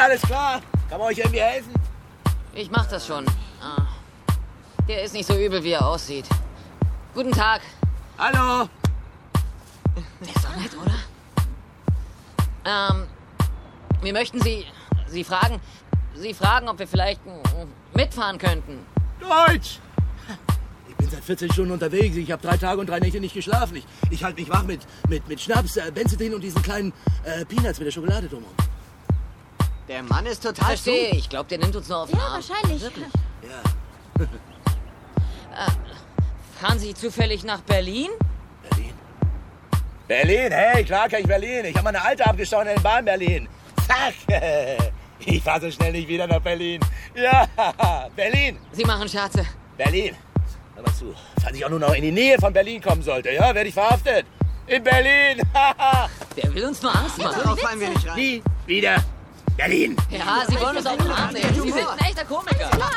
Alles klar. Kann man euch irgendwie helfen? Ich mach das schon. Der ist nicht so übel, wie er aussieht. Guten Tag. Hallo. Der ist doch nett, oder? Wir möchten Sie fragen, ob wir vielleicht mitfahren könnten. Deutsch. Ich bin seit 14 Stunden unterwegs. Ich habe 3 Tage und 3 Nächte nicht geschlafen. Ich halte mich wach mit Schnaps, Benzedin und diesen kleinen Peanuts mit der Schokolade drumherum. Der Mann ist total Verstehe, ich glaube, der nimmt uns nur auf den Ja, Arm. wahrscheinlich. Wirklich. Ja. Fahren Sie zufällig nach Berlin? Berlin? Berlin? Hey, klar kann ich Berlin. Ich habe meine Alte abgestochen in Bahn Berlin. Zack. Ich fahre so schnell nicht wieder nach Berlin. Ja, Berlin. Sie machen Scherze. Berlin. Hör mal zu. Falls ich auch nur noch in die Nähe von Berlin kommen sollte, ja, werde ich verhaftet. In Berlin. Der will uns nur Angst machen. Darauf fallen wir nicht rein. Nie wieder Berlin. Ja, Sie wollen uns auf den Arm nehmen. Sie sind ein echter Komiker. Da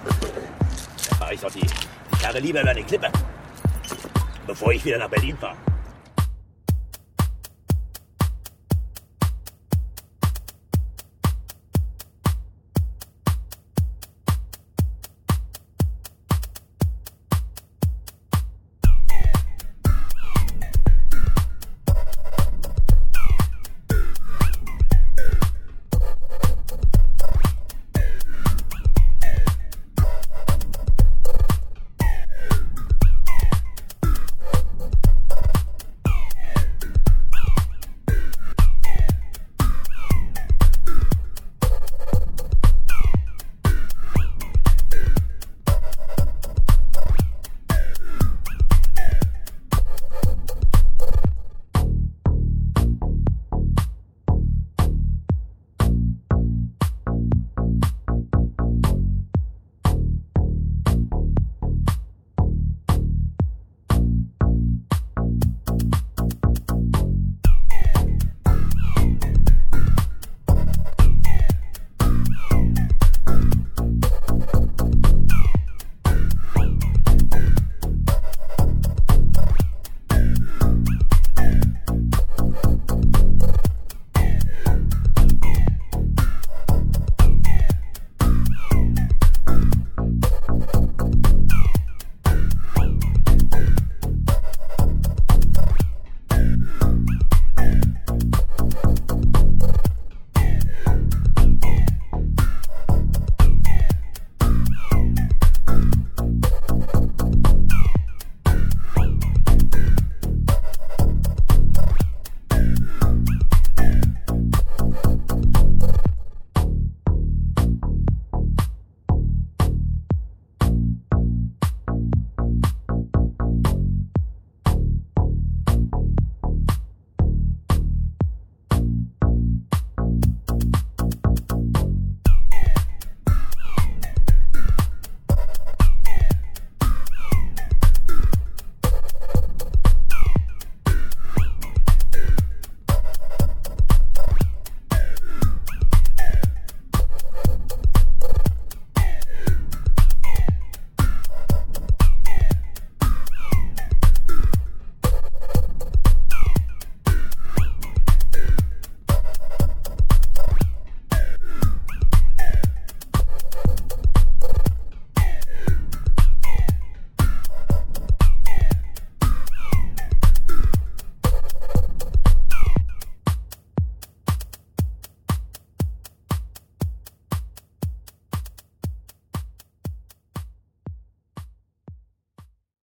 fahre ich doch die Karre lieber über eine Klippe, bevor ich wieder nach Berlin fahre.